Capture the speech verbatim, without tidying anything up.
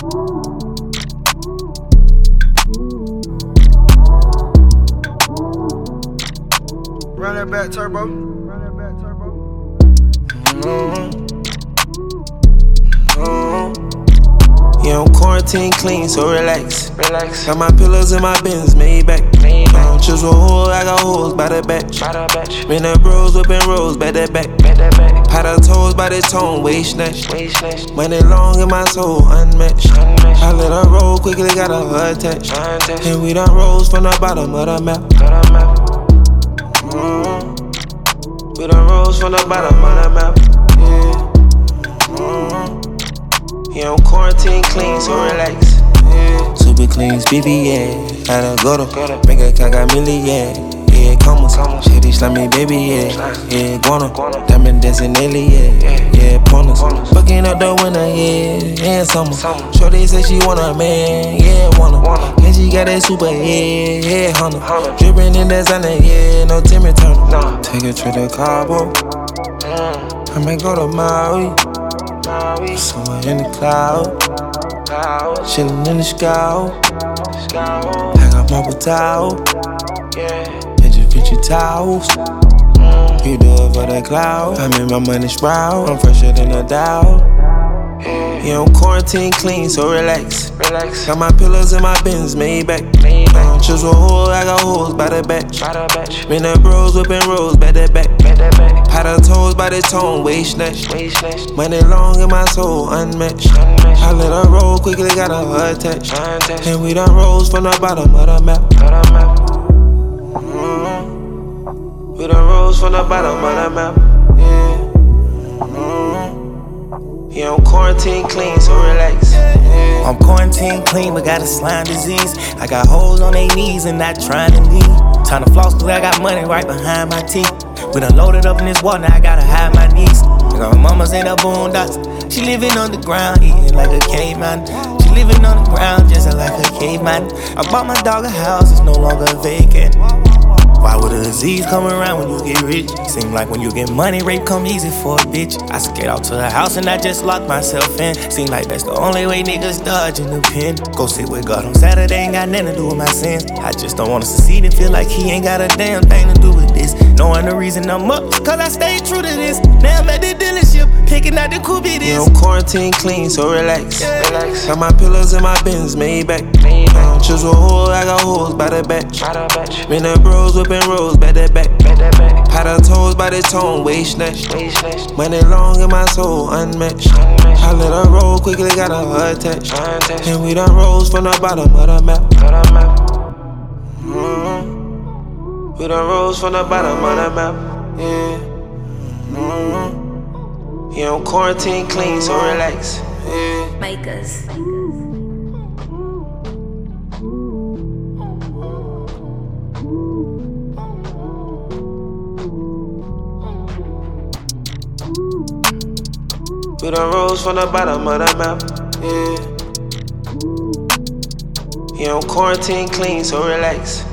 Run that back, turbo. Run that back, turbo. Mm-hmm. Mm-hmm. Yeah, I'm quarantine clean, so relax. Relax. Got my pillows in my bins, made back. I don't choose a hole, I got hoes by the batch. Been the bros whipping rolls, back that back. Pat her toes by the tone, waist snatch. Money long in my soul, unmatched. I let her roll quickly, got her attached. And we done rose from the bottom of the map. Mm-hmm. We done rose from the bottom of the map. Yeah. Mm-hmm. Yeah, I'm quarantine clean, so relax. Yeah. Super clean, speedy, yeah. Gotta go to make a cock got milli, yeah. Yeah, come on, shady slimy, baby, yeah. Yeah, guana, diamond dancing daily, yeah. Yeah, pointers, fucking up the winter, yeah. Yeah, summer. Shorty say she want a man, yeah, wanna. And she got that super, yeah, yeah, Honda. Drippin' in that Zana, yeah, no Timmy Turner. Take a trip to Cabo, I may go to Maui. Somewhere in the cloud, chillin' in the sky. I got marble towel, and just fit your towels. You do it for the cloud. I make my money sprout. I'm fresher than a Dow. Yeah, I'm quarantine clean, so relax. Relax. Got my pillows in my bins, made back. I don't choose a hole, I got hoes by the batch. Been the bros whipping rolls, back that back. Pat her toes by the tone, waist snatch. Money long in my soul, unmatched. I let her roll quickly, got her attached. And we done rose from the bottom of the map. Mm-hmm. We done rose from the bottom of the map. Yeah. Mm-hmm. Yeah, I'm quarantine clean, so relax. Yeah. I'm quarantine clean, but got a slime disease. I got hoes on their knees and not trying to leave. Time to floss, cause I got money right behind my teeth. We done loaded up in this water, now I gotta hide my knees. I got my mama's in the boondocks. She living underground, eating like a caveman. She living on the ground, just like a caveman. I bought my dog a house, it's no longer vacant. Why would a disease come around when you get rich? Seem like when you get money, rape come easy for a bitch. I skate out to the house and I just lock myself in. Seem like that's the only way niggas dodging the pen. Go sit with God on Saturday, ain't got nothing to do with my sins. I just don't wanna succeed and feel like he ain't got a damn thing to do with this. Knowing the reason I'm up, cause I stay true to this. Now I'm at the dealership, picking out the coupe it is. Yeah, I'm quarantine clean, so relax. Relax. Got my pillows in my bins, made back. I don't choose a hole, I got hoes by the batch. Been the bros whipping rolls, back that back. Pat her toes by the tone, waist snatch. Money long in my soul, unmatched. I let her roll quickly, got her attached. And we done rose from the bottom of the map. Mm-hmm. We done rose from the bottom of the map. Yeah. Mm-hmm. Yeah, I'm quarantine clean, so relax. Yeah. Makers. We done rose from the bottom of the map. Yeah. Yeah, I'm quarantine clean, so relax.